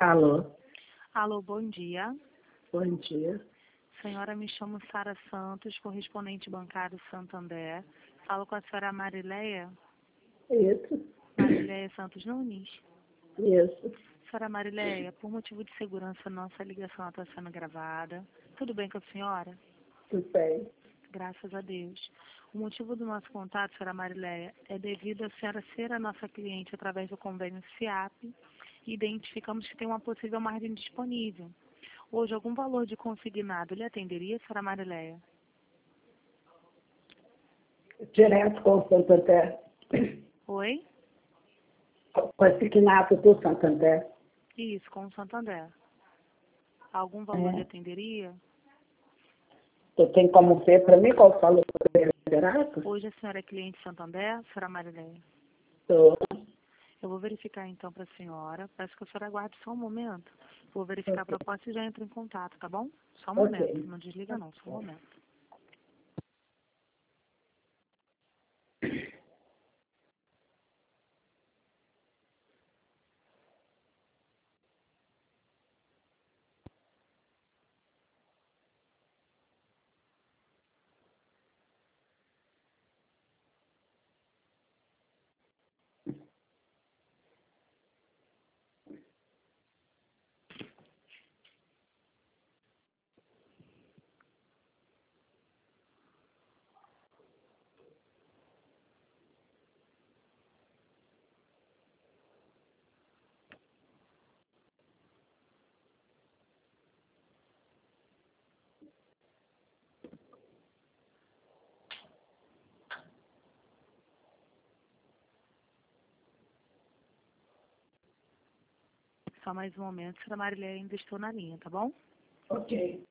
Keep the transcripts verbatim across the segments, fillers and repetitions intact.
Alô, Alô, bom dia. bom dia. Senhora, me chamo Sara Santos, correspondente bancário Santander. Falo com a senhora Marileia. Isso, Marileia Santos Nunes. isso. Senhora Marileia, por motivo de segurança, nossa ligação está sendo gravada. Tudo bem com a senhora? Tudo bem. Graças a Deus. O motivo do nosso contato, senhora Marileia, é devido a senhora ser a nossa cliente através do convênio SIAP e identificamos que tem uma possível margem disponível. Hoje, algum valor de consignado lhe atenderia, senhora Marileia? Direto com o Santander. Oi? Consignado do Santander. Isso, com o Santander. Algum valor É. lhe atenderia? Você tem como ver para mim qual falou direto? Hoje a senhora é cliente Santander, senhora Marileia? Tô. Eu vou verificar então para a senhora. Peço que a senhora aguarde só um momento. Vou verificar a proposta e já entro em contato, tá bom? Só um Ok. momento. Não desliga não, só um momento. Só mais um momento, senhora Marileia, ainda estou na linha, tá bom? Ok.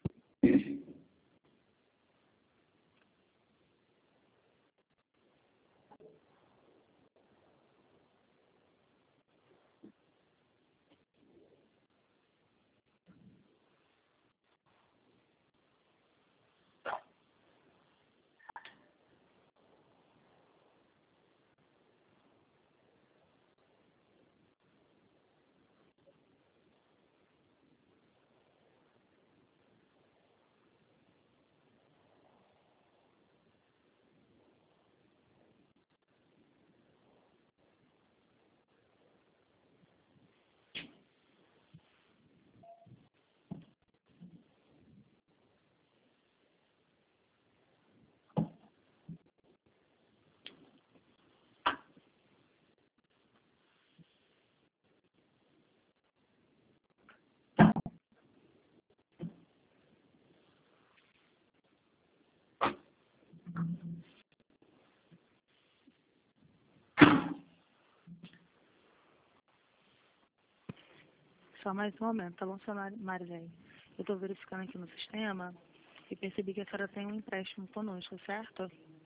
Só mais um momento, tá bom, senhora Marileia? Eu estou verificando aqui no sistema e percebi que a senhora tem um empréstimo conosco, certo?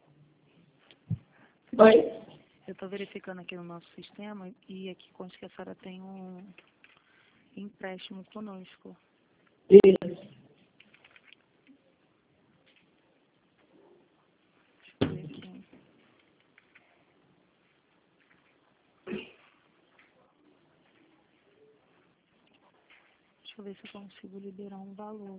Oi? Eu estou verificando aqui no nosso sistema e aqui consta que a senhora tem um empréstimo conosco. Isso. Deixa eu ver aqui. Deixa eu ver se eu consigo liberar um valor.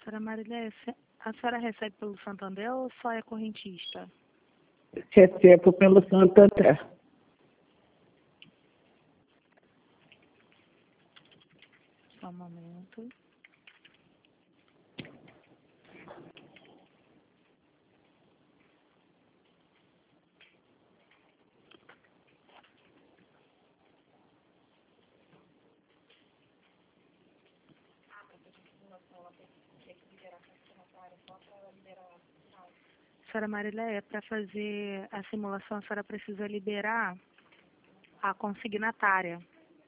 Senhora Mariléia, a senhora recebe pelo Santander ou só é correntista? Recebo pelo Santander. Só um momento. Senhora Mariléia, para fazer a simulação, a senhora precisa liberar a consignatária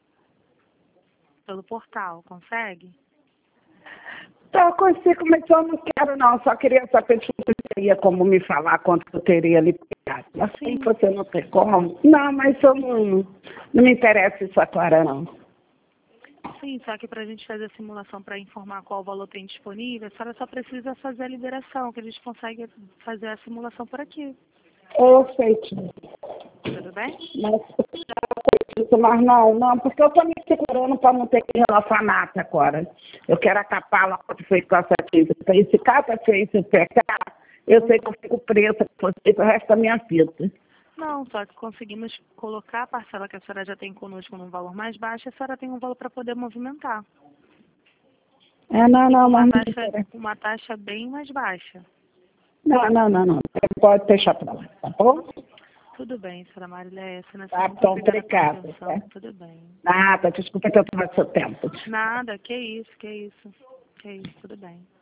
pelo portal, consegue? Então, eu consigo, mas eu não quero não. Só queria saber se você teria como me falar quanto eu teria liberado. Mas Sim. se você não tem como... Não, mas eu não, não me interessa isso agora, não. Sim, só que para a gente fazer a simulação para informar qual valor tem disponível, a senhora só precisa fazer a liberação, que a gente consegue fazer a simulação por aqui. Eu sei que... Tudo bem? Mas, mas não, não, porque eu estou me segurando para não ter que relacionar agora. Eu quero acapar lá quando foi com essa coisa. Se cada fez se pecar, eu sei que eu fico presa com você pro resto da minha vida. Não, só que conseguimos colocar a parcela que a senhora já tem conosco num valor mais baixo, a senhora tem um valor para poder movimentar. É, não, não, Uma mas não taxa, interessa. uma taxa bem mais baixa. Não, não, não, não. Pode deixar para lá, tá bom? Tudo bem, senhora Mariléia, a senhora Tá, muito então, obrigada pela obrigada. atenção. Tá? Tudo bem. Nada, desculpa que eu tomei seu tempo. Nada, que isso, que isso. Que isso, tudo bem.